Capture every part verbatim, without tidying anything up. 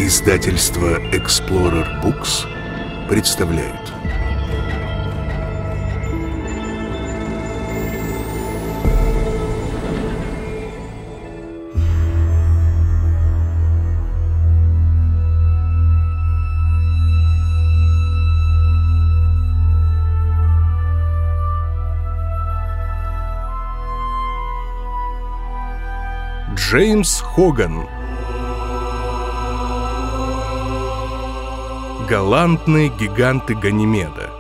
Издательство Explorer Books представляет. Джеймс Хоган. Галантные гиганты Ганимеда.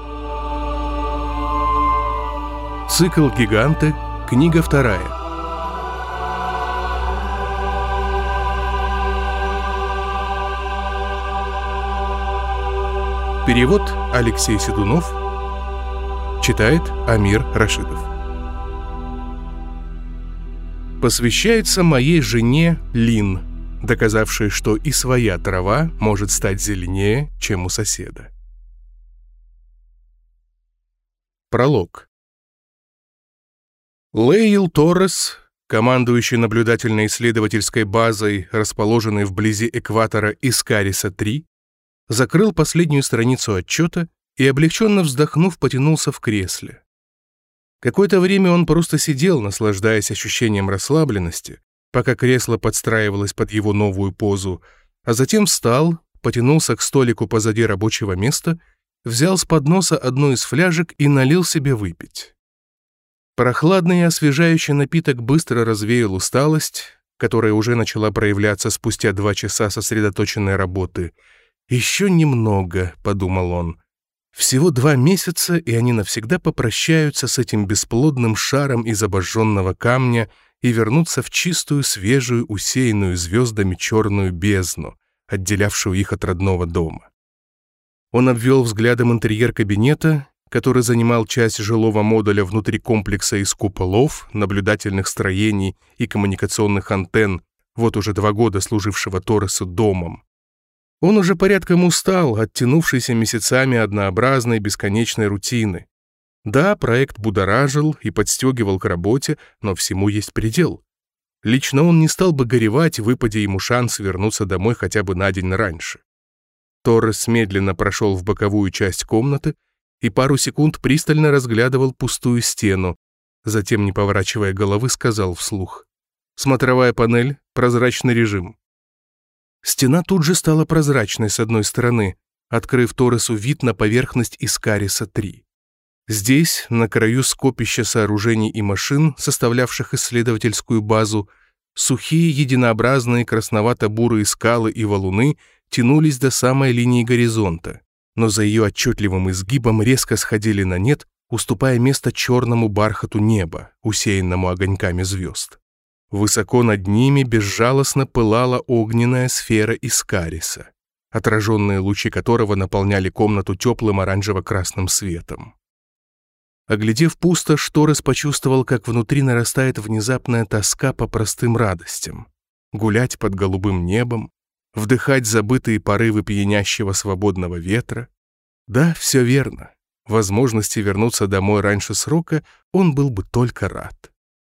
Цикл «Гиганты», книга вторая. Перевод Алексей Седунов. Читает Амир Рашидов. Посвящается моей жене Лин, доказавшей, что и своя трава может стать зеленее, чем у соседа. Пролог. Лейл Торрес, командующий наблюдательно-исследовательской базой, расположенной вблизи экватора Искариса три, закрыл последнюю страницу отчета и, облегченно вздохнув, потянулся в кресле. Какое-то время он просто сидел, наслаждаясь ощущением расслабленности, пока кресло подстраивалось под его новую позу, а затем встал, потянулся к столику позади рабочего места, взял с подноса одну из фляжек и налил себе выпить. Прохладный и освежающий напиток быстро развеял усталость, которая уже начала проявляться спустя два часа сосредоточенной работы. «Еще немного», — подумал он. Всего два месяца, и они навсегда попрощаются с этим бесплодным шаром из обожженного камня и вернутся в чистую, свежую, усеянную звездами черную бездну, отделявшую их от родного дома. Он обвел взглядом интерьер кабинета, который занимал часть жилого модуля внутри комплекса из куполов, наблюдательных строений и коммуникационных антенн, вот уже два года служившего Торресу домом. Он уже порядком устал от тянувшейся месяцами однообразной бесконечной рутины. Да, проект будоражил и подстегивал к работе, но всему есть предел. Лично он не стал бы горевать, выпадя ему шанс вернуться домой хотя бы на день раньше. Торрес медленно прошел в боковую часть комнаты и пару секунд пристально разглядывал пустую стену, затем, не поворачивая головы, сказал вслух: «Смотровая панель, прозрачный режим». Стена тут же стала прозрачной с одной стороны, открыв Торресу вид на поверхность Искариса три. Здесь, на краю скопища сооружений и машин, составлявших исследовательскую базу, сухие единообразные красновато-бурые скалы и валуны тянулись до самой линии горизонта, но за ее отчетливым изгибом резко сходили на нет, уступая место черному бархату неба, усеянному огоньками звезд. Высоко над ними безжалостно пылала огненная сфера Искариса, отраженные лучи которого наполняли комнату теплым оранжево-красным светом. Оглядев пустошь, Торрес почувствовал, как внутри нарастает внезапная тоска по простым радостям. Гулять под голубым небом, вдыхать забытые порывы пьянящего свободного ветра. Да, все верно. Возможности вернуться домой раньше срока он был бы только рад.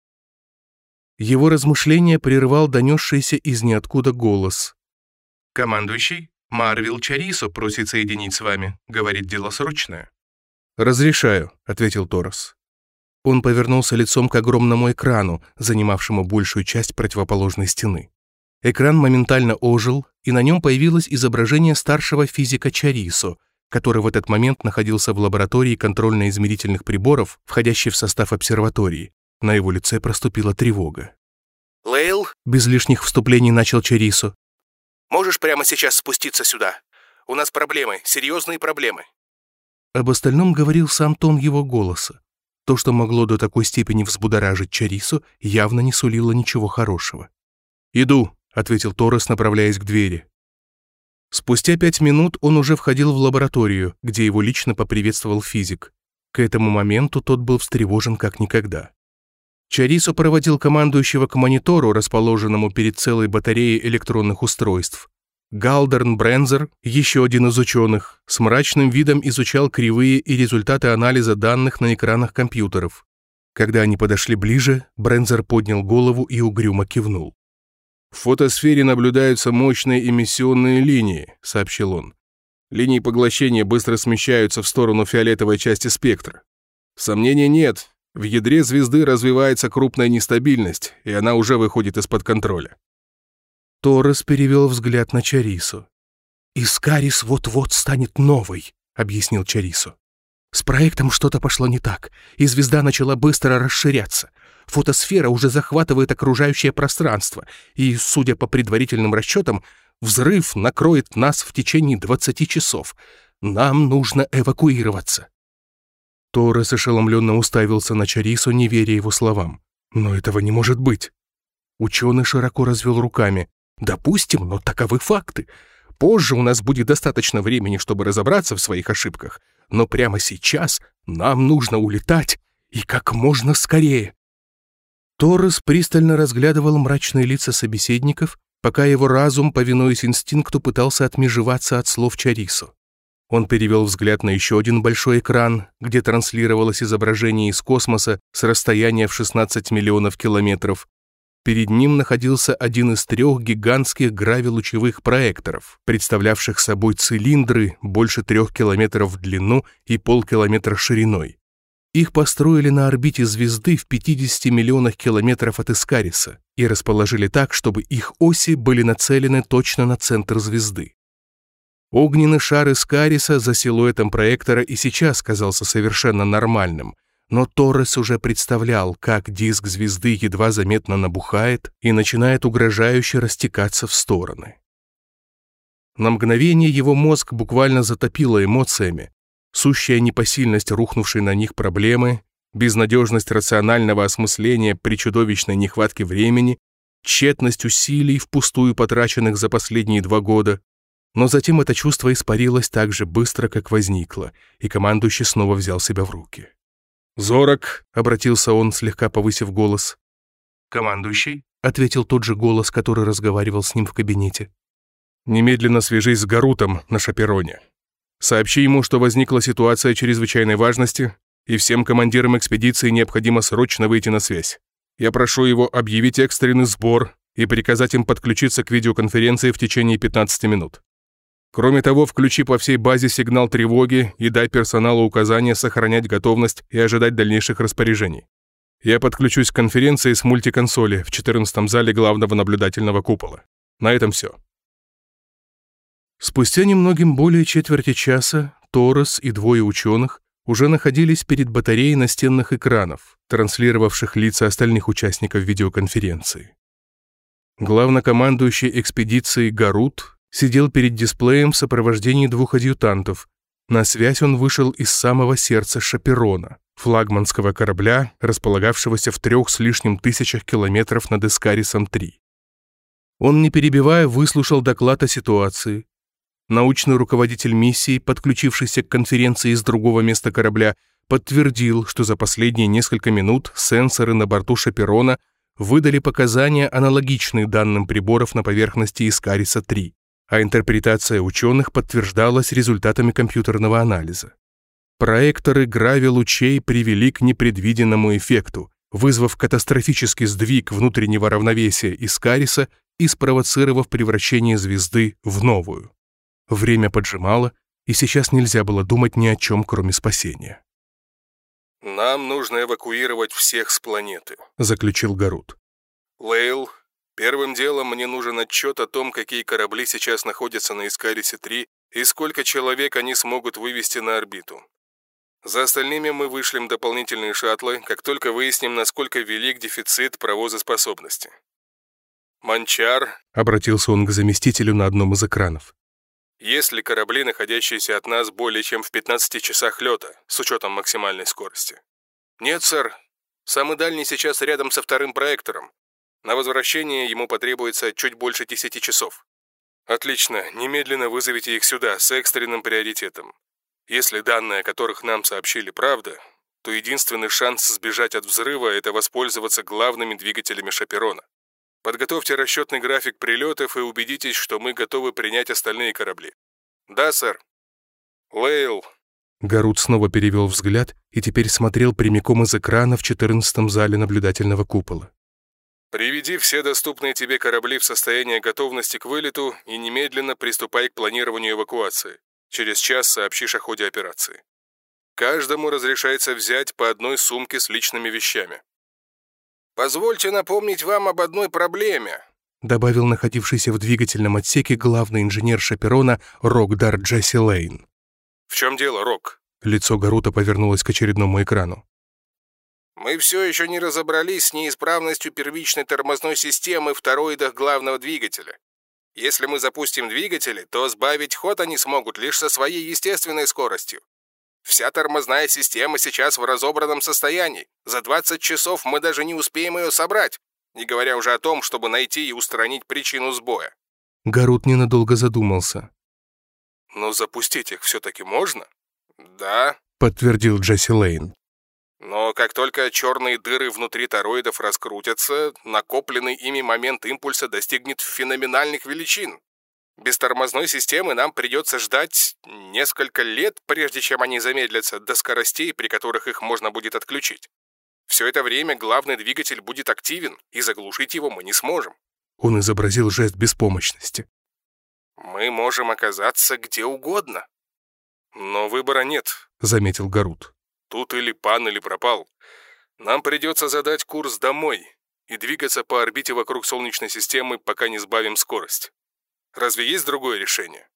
Его размышления прервал донесшийся из ниоткуда голос. «Командующий, Марвел Чарисо просит соединить с вами. Говорит, дело срочное». «Разрешаю», — ответил Торрес. Он повернулся лицом к огромному экрану, занимавшему большую часть противоположной стены. Экран моментально ожил, и на нем появилось изображение старшего физика Чарисо, который в этот момент находился в лаборатории контрольно-измерительных приборов, входящей в состав обсерватории. На его лице проступила тревога. «Лейл», — без лишних вступлений начал Чарисо, — «можешь прямо сейчас спуститься сюда? У нас проблемы, серьезные проблемы». Об остальном говорил сам тон его голоса. То, что могло до такой степени взбудоражить Чарисо, явно не сулило ничего хорошего. «Иду», — ответил Торрес, направляясь к двери. Спустя пять минут он уже входил в лабораторию, где его лично поприветствовал физик. К этому моменту тот был встревожен как никогда. Чарисо проводил командующего к монитору, расположенному перед целой батареей электронных устройств. Галдерн Брензер, еще один из ученых, с мрачным видом изучал кривые и результаты анализа данных на экранах компьютеров. Когда они подошли ближе, Брензер поднял голову и угрюмо кивнул. «В фотосфере наблюдаются мощные эмиссионные линии», — сообщил он. «Линии поглощения быстро смещаются в сторону фиолетовой части спектра. Сомнений нет, в ядре звезды развивается крупная нестабильность, и она уже выходит из-под контроля». Торрес перевел взгляд на Чарису. «Искарис вот-вот станет новой», — объяснил Чарису. «С проектом что-то пошло не так, и звезда начала быстро расширяться. Фотосфера уже захватывает окружающее пространство, и, судя по предварительным расчетам, взрыв накроет нас в течение двадцати часов. Нам нужно эвакуироваться». Торрес ошеломленно уставился на Чарису, не веря его словам. «Но этого не может быть». Ученый широко развел руками. «Допустим, но таковы факты. Позже у нас будет достаточно времени, чтобы разобраться в своих ошибках, но прямо сейчас нам нужно улетать, и как можно скорее». Торрес пристально разглядывал мрачные лица собеседников, пока его разум, повинуясь инстинкту, пытался отмежеваться от слов Чарису. Он перевел взгляд на еще один большой экран, где транслировалось изображение из космоса с расстояния в шестнадцать миллионов километров. Перед ним находился один из трех гигантских гравилучевых проекторов, представлявших собой цилиндры больше трех километров в длину и полкилометра шириной. Их построили на орбите звезды в пятидесяти миллионах километров от Искариса и расположили так, чтобы их оси были нацелены точно на центр звезды. Огненный шар Искариса за силуэтом проектора и сейчас казался совершенно нормальным, но Торрес уже представлял, как диск звезды едва заметно набухает и начинает угрожающе растекаться в стороны. На мгновение его мозг буквально затопило эмоциями. Сущая непосильность рухнувшей на них проблемы, безнадежность рационального осмысления при чудовищной нехватке времени, тщетность усилий, впустую потраченных за последние два года. Но затем это чувство испарилось так же быстро, как возникло, и командующий снова взял себя в руки. «Зорок», — обратился он, слегка повысив голос. «Командующий», — ответил тот же голос, который разговаривал с ним в кабинете. «Немедленно свяжись с Гарутом на Шапероне. Сообщи ему, что возникла ситуация чрезвычайной важности, и всем командирам экспедиции необходимо срочно выйти на связь. Я прошу его объявить экстренный сбор и приказать им подключиться к видеоконференции в течение пятнадцати минут. Кроме того, включи по всей базе сигнал тревоги и дай персоналу указание сохранять готовность и ожидать дальнейших распоряжений. Я подключусь к конференции с мультиконсоли в четырнадцатом зале главного наблюдательного купола. На этом все». Спустя немногим более четверти часа Торрес и двое ученых уже находились перед батареей настенных экранов, транслировавших лица остальных участников видеоконференции. Главнокомандующий экспедицией Гарут сидел перед дисплеем в сопровождении двух адъютантов. На связь он вышел из самого сердца Шаперона, флагманского корабля, располагавшегося в трех с лишним тысячах километров над Искарисом три. Он, не перебивая, выслушал доклад о ситуации. Научный руководитель миссии, подключившийся к конференции из другого места корабля, подтвердил, что за последние несколько минут сенсоры на борту Шаперона выдали показания, аналогичные данным приборов на поверхности Искариса три, а интерпретация ученых подтверждалась результатами компьютерного анализа. Проекторы гравилучей привели к непредвиденному эффекту, вызвав катастрофический сдвиг внутреннего равновесия Искариса и спровоцировав превращение звезды в новую. Время поджимало, и сейчас нельзя было думать ни о чем, кроме спасения. «Нам нужно эвакуировать всех с планеты», — заключил Гарут. «Лейл, первым делом мне нужен отчет о том, какие корабли сейчас находятся на Искарисе три и сколько человек они смогут вывести на орбиту. За остальными мы вышлем дополнительные шаттлы, как только выясним, насколько велик дефицит провозоспособности. Манчар», — обратился он к заместителю на одном из экранов, «есть ли корабли, находящиеся от нас более чем в пятнадцати часах лета, с учетом максимальной скорости?» «Нет, сэр. Самый дальний сейчас рядом со вторым проектором. На возвращение ему потребуется чуть больше десяти часов». «Отлично. Немедленно вызовите их сюда с экстренным приоритетом. Если данные, о которых нам сообщили, правда, то единственный шанс сбежать от взрыва – это воспользоваться главными двигателями Шаперона. Подготовьте расчетный график прилетов и убедитесь, что мы готовы принять остальные корабли». «Да, сэр». «Лейл». Гарут снова перевел взгляд и теперь смотрел прямиком из экрана в четырнадцатом зале наблюдательного купола. Приведи все доступные тебе корабли в состояние готовности к вылету и немедленно приступай к планированию эвакуации. Через час сообщишь о ходе операции. Каждому разрешается взять по одной сумке с личными вещами. «Позвольте напомнить вам об одной проблеме», добавил находившийся в двигательном отсеке главный инженер Шаперона Рокдар Джесси Лейн. «В чем дело, Рок?» Лицо Гарута повернулось к очередному экрану. «Мы все еще не разобрались с неисправностью первичной тормозной системы в тороидах главного двигателя. Если мы запустим двигатели, то сбавить ход они смогут лишь со своей естественной скоростью. Вся тормозная система сейчас в разобранном состоянии. За двадцать часов мы даже не успеем ее собрать, не говоря уже о том, чтобы найти и устранить причину сбоя». Гарут ненадолго задумался. «Но запустить их все-таки можно?» «Да», — подтвердил Джесси Лейн. «Но как только черные дыры внутри тороидов раскрутятся, накопленный ими момент импульса достигнет феноменальных величин. Без тормозной системы нам придется ждать несколько лет, прежде чем они замедлятся до скоростей, при которых их можно будет отключить. Все это время главный двигатель будет активен, и заглушить его мы не сможем». Он изобразил жест беспомощности. «Мы можем оказаться где угодно». «Но выбора нет», — заметил Гарут. «Тут или пан, или пропал. Нам придется задать курс домой и двигаться по орбите вокруг Солнечной системы, пока не сбавим скорость. Разве есть другое решение?»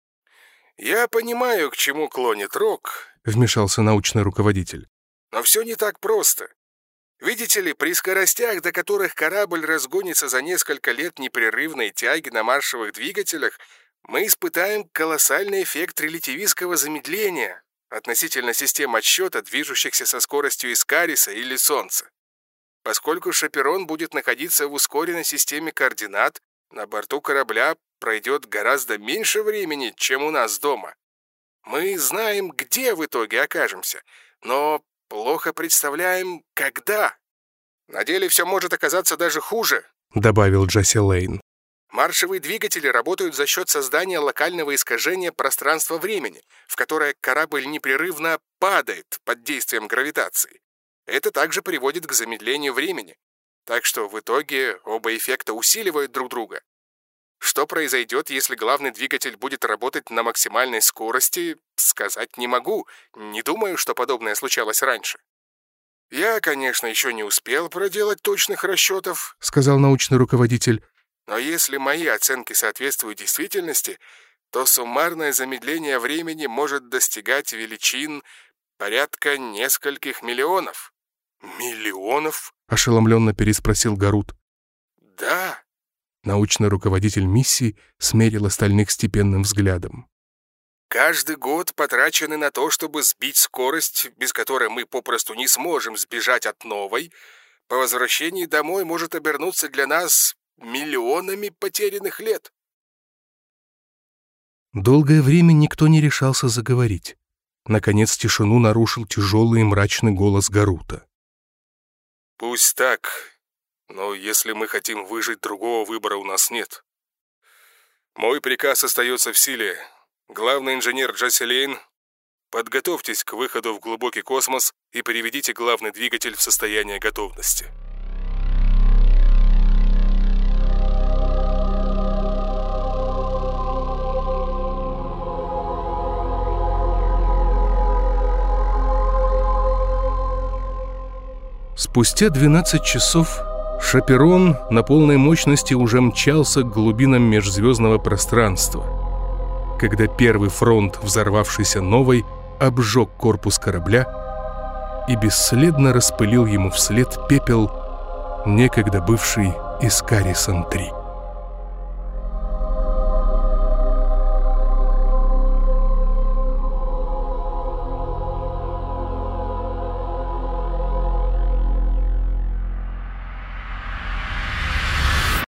«Я понимаю, к чему клонит Рок», — вмешался научный руководитель. «но все не так просто. Видите ли, при скоростях, до которых корабль разгонится за несколько лет непрерывной тяги на маршевых двигателях, мы испытаем колоссальный эффект релятивистского замедления относительно систем отсчета, движущихся со скоростью Искариса или Солнца. Поскольку Шаперон будет находиться в ускоренной системе координат, на борту корабля пройдет гораздо меньше времени, чем у нас дома. Мы знаем, где в итоге окажемся, но плохо представляем, когда. На деле все может оказаться даже хуже», — добавил Джесси Лейн. «Маршевые двигатели работают за счет создания локального искажения пространства-времени, в которое корабль непрерывно падает под действием гравитации. Это также приводит к замедлению времени. Так что в итоге оба эффекта усиливают друг друга. Что произойдет, если главный двигатель будет работать на максимальной скорости, сказать не могу. Не думаю, что подобное случалось раньше. Я, конечно, еще не успел проделать точных расчетов», — сказал научный руководитель. «но если мои оценки соответствуют действительности, то суммарное замедление времени может достигать величин порядка нескольких миллионов». «Миллионов?» — ошеломленно переспросил Гарут. «Да». Научный руководитель миссии смерил остальных степенным взглядом. «Каждый год, потраченный на то, чтобы сбить скорость, без которой мы попросту не сможем сбежать от новой, по возвращении домой может обернуться для нас миллионами потерянных лет». Долгое время никто не решался заговорить. Наконец тишину нарушил тяжелый и мрачный голос Гарута. «Пусть так, но если мы хотим выжить, другого выбора у нас нет. Мой приказ остается в силе. Главный инженер Джесси Лейн, подготовьтесь к выходу в глубокий космос и приведите главный двигатель в состояние готовности». Спустя двенадцать часов Шаперон на полной мощности уже мчался к глубинам межзвездного пространства, когда первый фронт взорвавшейся новой обжег корпус корабля и бесследно распылил ему вслед пепел, некогда бывший Искарисом три.